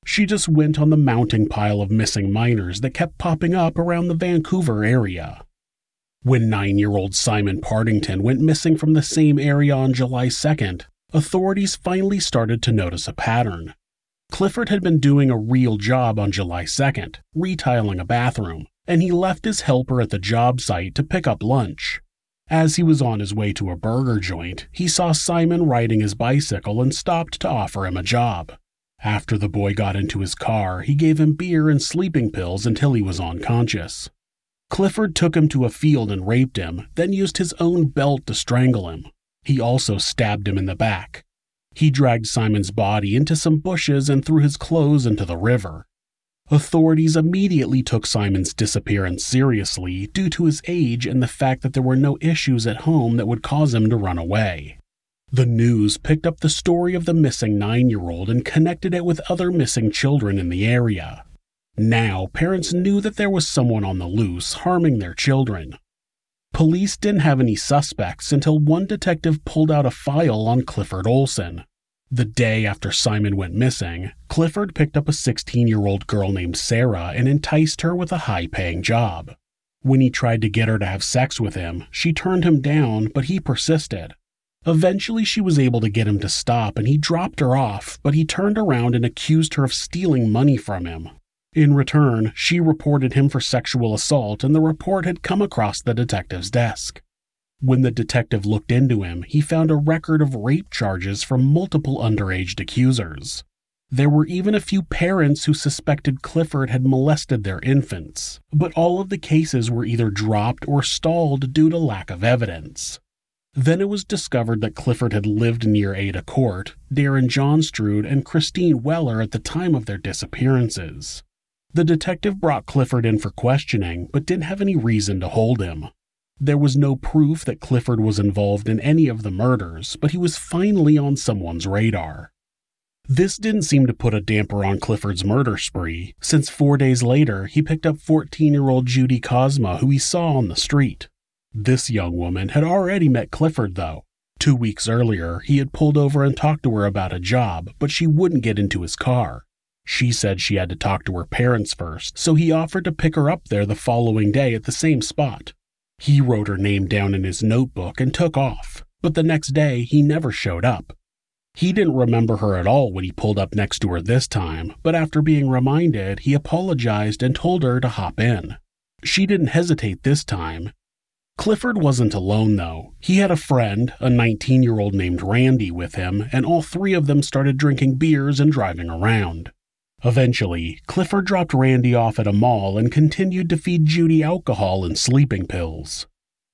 She just went on the mounting pile of missing minors that kept popping up around the Vancouver area. When nine-year-old Simon Partington went missing from the same area on July second, authorities finally started to notice a pattern. Clifford had been doing a real job on July second, retiling a bathroom, and he left his helper at the job site to pick up lunch. As he was on his way to a burger joint, he saw Simon riding his bicycle and stopped to offer him a job. After the boy got into his car, he gave him beer and sleeping pills until he was unconscious. Clifford took him to a field and raped him, then used his own belt to strangle him. He also stabbed him in the back. He dragged Simon's body into some bushes and threw his clothes into the river. Authorities immediately took Simon's disappearance seriously due to his age and the fact that there were no issues at home that would cause him to run away. The news picked up the story of the missing nine-year-old and connected it with other missing children in the area. Now, parents knew that there was someone on the loose harming their children. Police didn't have any suspects until one detective pulled out a file on Clifford Olson. The day after Simon went missing, Clifford picked up a sixteen-year-old girl named Sarah and enticed her with a high-paying job. When he tried to get her to have sex with him, she turned him down, but he persisted. Eventually, she was able to get him to stop and he dropped her off, but he turned around and accused her of stealing money from him. In return, she reported him for sexual assault and the report had come across the detective's desk. When the detective looked into him, he found a record of rape charges from multiple underage accusers. There were even a few parents who suspected Clifford had molested their infants, but all of the cases were either dropped or stalled due to lack of evidence. Then it was discovered that Clifford had lived near Ada Court, Darren Johnstrude, and Christine Weller at the time of their disappearances. The detective brought Clifford in for questioning, but didn't have any reason to hold him. There was no proof that Clifford was involved in any of the murders, but he was finally on someone's radar. This didn't seem to put a damper on Clifford's murder spree, since four days later he picked up fourteen-year-old Judy Kozma, who he saw on the street. This young woman had already met Clifford, though. Two weeks earlier, he had pulled over and talked to her about a job, but she wouldn't get into his car. She said she had to talk to her parents first, so he offered to pick her up there the following day at the same spot. He wrote her name down in his notebook and took off, but the next day he never showed up. He didn't remember her at all when he pulled up next to her this time, but after being reminded, he apologized and told her to hop in. She didn't hesitate this time. Clifford wasn't alone, though. He had a friend, a nineteen-year-old named Randy, with him, and all three of them started drinking beers and driving around. Eventually, Clifford dropped Randy off at a mall and continued to feed Judy alcohol and sleeping pills.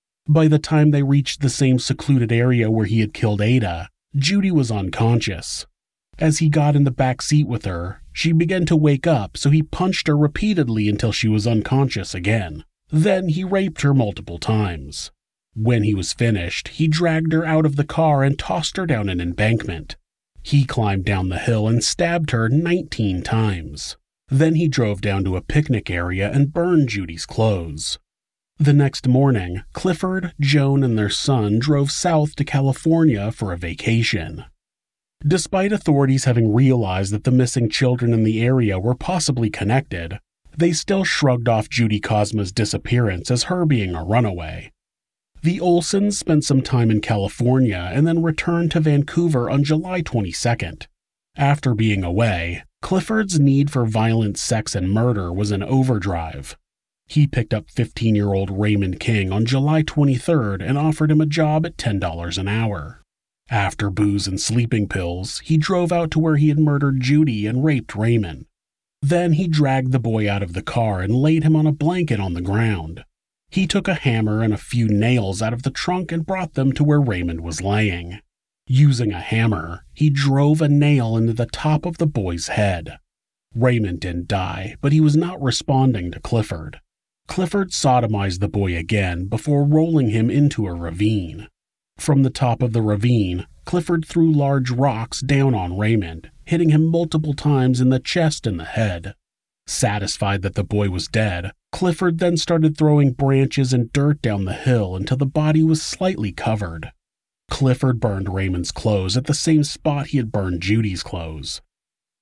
By the time they reached the same secluded area where he had killed Ada, Judy was unconscious. As he got in the back seat with her, she began to wake up, so he punched her repeatedly until she was unconscious again. Then he raped her multiple times. When he was finished, he dragged her out of the car and tossed her down an embankment. He climbed down the hill and stabbed her nineteen times. Then he drove down to a picnic area and burned Judy's clothes. The next morning, Clifford, Joan, and their son drove south to California for a vacation. Despite authorities having realized that the missing children in the area were possibly connected, they still shrugged off Judy Kozma's disappearance as her being a runaway. The Olsons spent some time in California and then returned to Vancouver on July twenty-second. After being away, Clifford's need for violent sex and murder was in overdrive. He picked up fifteen-year-old Raymond King on July twenty-third and offered him a job at ten dollars an hour. After booze and sleeping pills, he drove out to where he had murdered Judy and raped Raymond. Then he dragged the boy out of the car and laid him on a blanket on the ground. He took a hammer and a few nails out of the trunk and brought them to where Raymond was laying. Using a hammer, he drove a nail into the top of the boy's head. Raymond didn't die, but he was not responding to Clifford. Clifford sodomized the boy again before rolling him into a ravine. From the top of the ravine, Clifford threw large rocks down on Raymond, hitting him multiple times in the chest and the head. Satisfied that the boy was dead, Clifford then started throwing branches and dirt down the hill until the body was slightly covered. Clifford burned Raymond's clothes at the same spot he had burned Judy's clothes.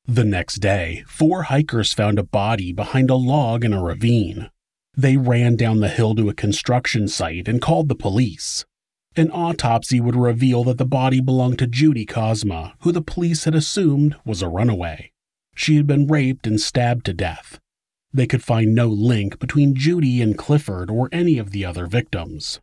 The next day, four hikers found a body behind a log in a ravine. They ran down the hill to a construction site and called the police. An autopsy would reveal that the body belonged to Judy Kozma, who the police had assumed was a runaway. She had been raped and stabbed to death. They could find no link between Judy and Clifford or any of the other victims.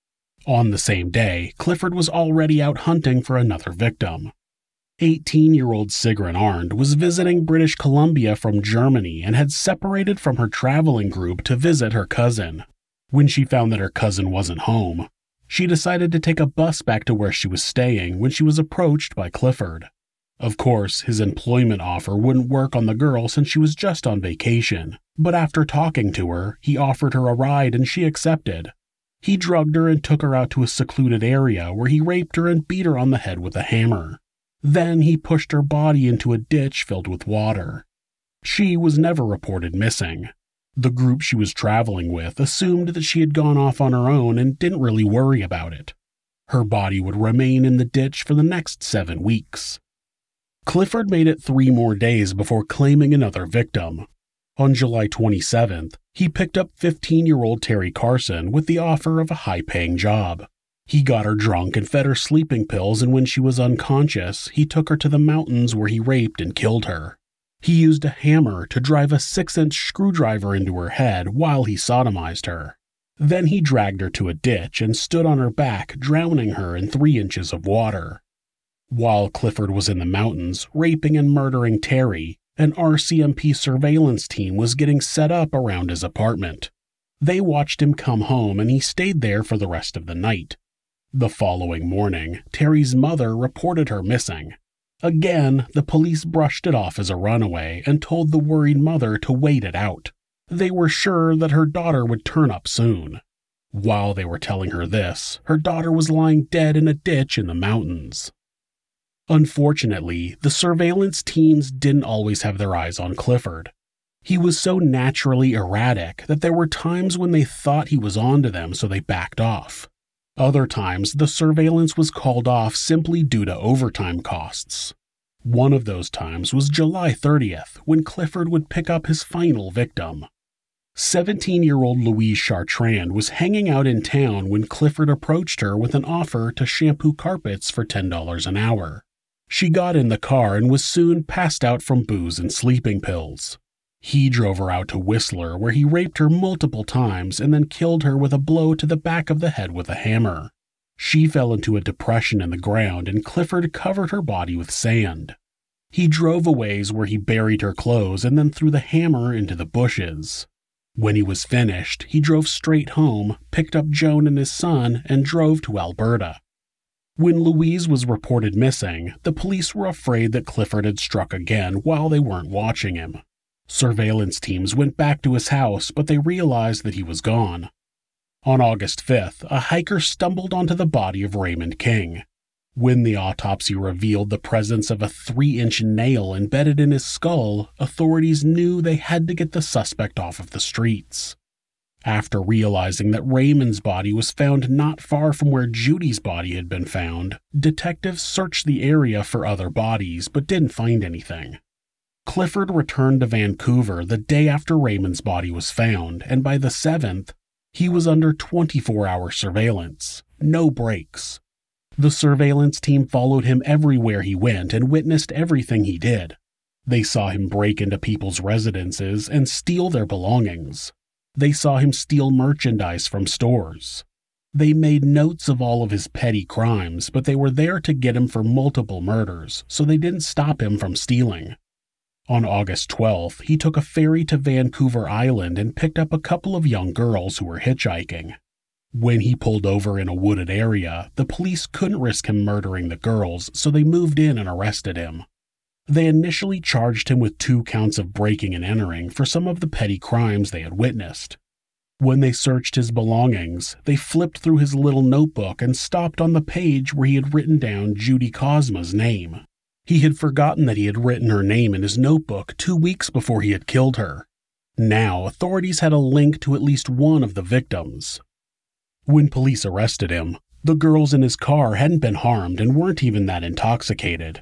On the same day, Clifford was already out hunting for another victim. eighteen-year-old Sigrun Arndt was visiting British Columbia from Germany and had separated from her traveling group to visit her cousin. When she found that her cousin wasn't home, she decided to take a bus back to where she was staying when she was approached by Clifford. Of course, his employment offer wouldn't work on the girl since she was just on vacation, but after talking to her, he offered her a ride and she accepted. He drugged her and took her out to a secluded area where he raped her and beat her on the head with a hammer. Then he pushed her body into a ditch filled with water. She was never reported missing. The group she was traveling with assumed that she had gone off on her own and didn't really worry about it. Her body would remain in the ditch for the next seven weeks. Clifford made it three more days before claiming another victim. On July twenty-seventh, he picked up fifteen-year-old Terry Carson with the offer of a high-paying job. He got her drunk and fed her sleeping pills, and when she was unconscious, he took her to the mountains where he raped and killed her. He used a hammer to drive a six-inch screwdriver into her head while he sodomized her. Then he dragged her to a ditch and stood on her back, drowning her in three inches of water. While Clifford was in the mountains, raping and murdering Terry, an R C M P surveillance team was getting set up around his apartment. They watched him come home and he stayed there for the rest of the night. The following morning, Terry's mother reported her missing. Again, the police brushed it off as a runaway and told the worried mother to wait it out. They were sure that her daughter would turn up soon. While they were telling her this, her daughter was lying dead in a ditch in the mountains. Unfortunately, the surveillance teams didn't always have their eyes on Clifford. He was so naturally erratic that there were times when they thought he was onto them, so they backed off. Other times, the surveillance was called off simply due to overtime costs. One of those times was July thirtieth, when Clifford would pick up his final victim. seventeen-year-old Louise Chartrand was hanging out in town when Clifford approached her with an offer to shampoo carpets for ten dollars an hour. She got in the car and was soon passed out from booze and sleeping pills. He drove her out to Whistler, where he raped her multiple times and then killed her with a blow to the back of the head with a hammer. She fell into a depression in the ground and Clifford covered her body with sand. He drove a ways where he buried her clothes and then threw the hammer into the bushes. When he was finished, he drove straight home, picked up Joan and his son, and drove to Alberta. When Louise was reported missing, the police were afraid that Clifford had struck again while they weren't watching him. Surveillance teams went back to his house, but they realized that he was gone. On August fifth, a hiker stumbled onto the body of Raymond King. When the autopsy revealed the presence of a three-inch nail embedded in his skull, authorities knew they had to get the suspect off of the streets. After realizing that Raymond's body was found not far from where Judy's body had been found, detectives searched the area for other bodies but didn't find anything. Clifford returned to Vancouver the day after Raymond's body was found, and by the seventh, he was under twenty-four hour surveillance. No breaks. The surveillance team followed him everywhere he went and witnessed everything he did. They saw him break into people's residences and steal their belongings. They saw him steal merchandise from stores. They made notes of all of his petty crimes, but they were there to get him for multiple murders, so they didn't stop him from stealing. On August twelfth, he took a ferry to Vancouver Island and picked up a couple of young girls who were hitchhiking. When he pulled over in a wooded area, the police couldn't risk him murdering the girls, so they moved in and arrested him. They initially charged him with two counts of breaking and entering for some of the petty crimes they had witnessed. When they searched his belongings, they flipped through his little notebook and stopped on the page where he had written down Judy Kozma's name. He had forgotten that he had written her name in his notebook two weeks before he had killed her. Now, authorities had a link to at least one of the victims. When police arrested him, the girls in his car hadn't been harmed and weren't even that intoxicated.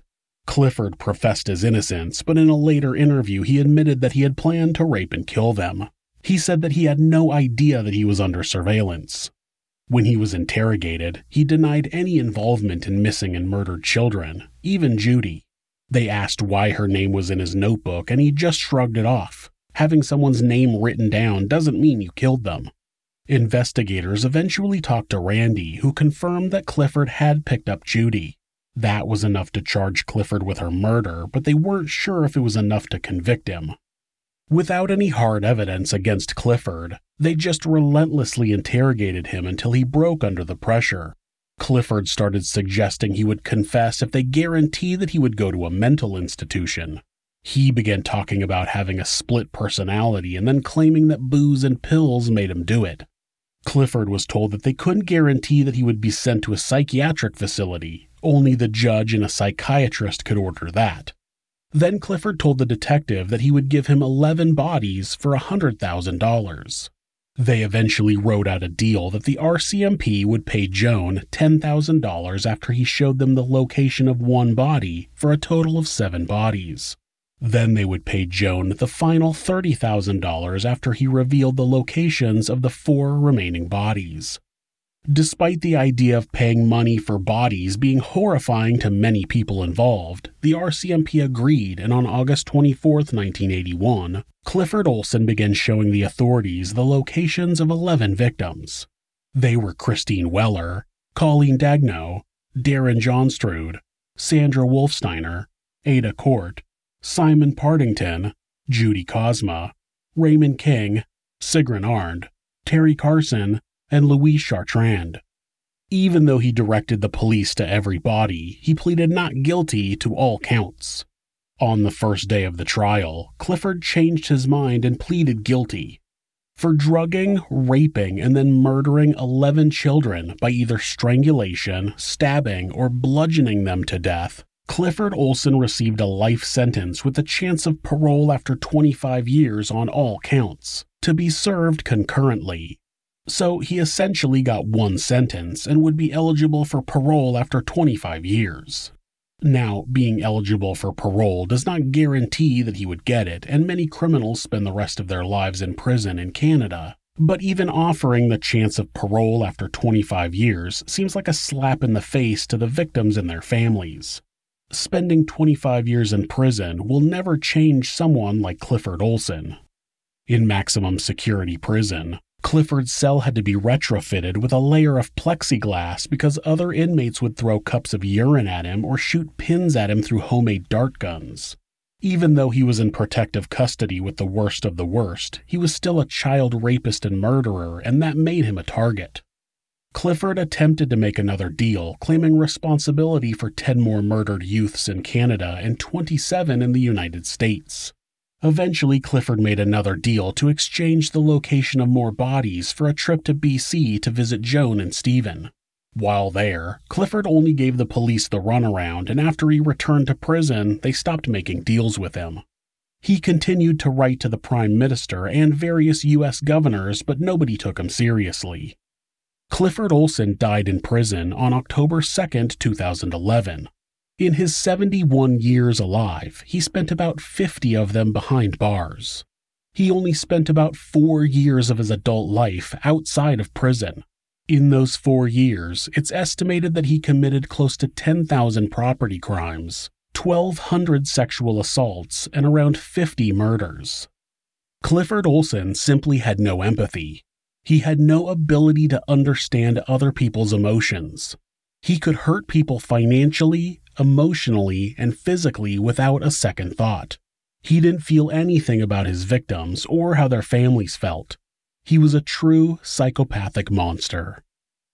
Clifford professed his innocence, but in a later interview he admitted that he had planned to rape and kill them. He said that he had no idea that he was under surveillance. When he was interrogated, he denied any involvement in missing and murdered children, even Judy. They asked why her name was in his notebook, and he just shrugged it off. Having someone's name written down doesn't mean you killed them. Investigators eventually talked to Randy, who confirmed that Clifford had picked up Judy. That was enough to charge Clifford with her murder, but they weren't sure if it was enough to convict him. Without any hard evidence against Clifford, they just relentlessly interrogated him until he broke under the pressure. Clifford started suggesting he would confess if they guaranteed that he would go to a mental institution. He began talking about having a split personality and then claiming that booze and pills made him do it. Clifford was told that they couldn't guarantee that he would be sent to a psychiatric facility. Only the judge and a psychiatrist could order that. Then Clifford told the detective that he would give him eleven bodies for one hundred thousand dollars. They eventually wrote out a deal that the R C M P would pay Joan ten thousand dollars after he showed them the location of one body for a total of seven bodies. Then they would pay Joan the final thirty thousand dollars after he revealed the locations of the four remaining bodies. Despite the idea of paying money for bodies being horrifying to many people involved, the R C M P agreed, and on August twenty-fourth, nineteen eighty-one, Clifford Olson began showing the authorities the locations of eleven victims. They were Christine Weller, Colleen Dagno, Darren Johnstrude, Sandra Wolfsteiner, Ada Court, Simon Partington, Judy Cosma, Raymond King, Sigrun Arndt, Terry Carson, and Louise Chartrand. Even though he directed the police to every body, he pleaded not guilty to all counts. On the first day of the trial, Clifford changed his mind and pleaded guilty. For drugging, raping, and then murdering eleven children by either strangulation, stabbing, or bludgeoning them to death, Clifford Olson received a life sentence with a chance of parole after twenty-five years on all counts, to be served concurrently. So he essentially got one sentence and would be eligible for parole after twenty-five years. Now, being eligible for parole does not guarantee that he would get it, and many criminals spend the rest of their lives in prison in Canada. But even offering the chance of parole after twenty-five years seems like a slap in the face to the victims and their families. Spending twenty-five years in prison will never change someone like Clifford Olson. In maximum security prison, Clifford's cell had to be retrofitted with a layer of plexiglass because other inmates would throw cups of urine at him or shoot pins at him through homemade dart guns. Even though he was in protective custody with the worst of the worst, he was still a child rapist and murderer, and that made him a target. Clifford attempted to make another deal, claiming responsibility for ten more murdered youths in Canada and twenty-seven in the United States. Eventually, Clifford made another deal to exchange the location of more bodies for a trip to B C to visit Joan and Stephen. While there, Clifford only gave the police the runaround, and after he returned to prison, they stopped making deals with him. He continued to write to the Prime Minister and various U S governors, but nobody took him seriously. Clifford Olson died in prison on October second, two thousand eleven. In his seventy-one years alive, he spent about fifty of them behind bars. He only spent about four years of his adult life outside of prison. In those four years, it's estimated that he committed close to ten thousand property crimes, twelve hundred sexual assaults, and around fifty murders. Clifford Olson simply had no empathy. He had no ability to understand other people's emotions. He could hurt people financially, emotionally, and physically without a second thought. He didn't feel anything about his victims or how their families felt. He was a true psychopathic monster.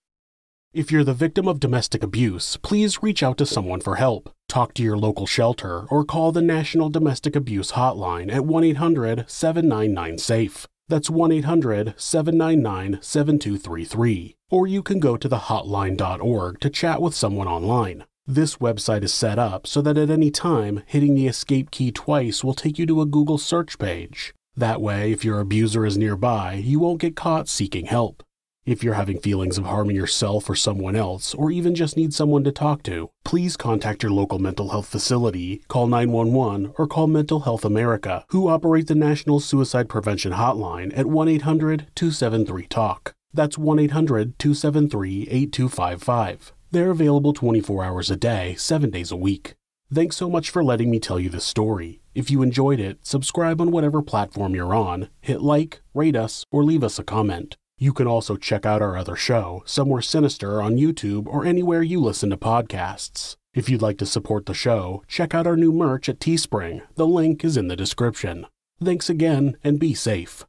If you're the victim of domestic abuse, please reach out to someone for help. Talk to your local shelter or call the National Domestic Abuse Hotline at one eight hundred, seven nine nine, SAFE. That's one eight hundred, seven nine nine, seven two three three. Or you can go to the hotline dot org to chat with someone online. This website is set up so that at any time, hitting the escape key twice will take you to a Google search page. That way, if your abuser is nearby, you won't get caught seeking help. If you're having feelings of harming yourself or someone else, or even just need someone to talk to, please contact your local mental health facility, call nine one one, or call Mental Health America, who operate the National Suicide Prevention Hotline at one eight hundred two seven three talk. That's one eight hundred two seven three eight two five five. They're available twenty-four hours a day, seven days a week. Thanks so much for letting me tell you this story. If you enjoyed it, subscribe on whatever platform you're on, hit like, rate us, or leave us a comment. You can also check out our other show, Somewhere Sinister, on YouTube or anywhere you listen to podcasts. If you'd like to support the show, check out our new merch at Teespring. The link is in the description. Thanks again, and be safe.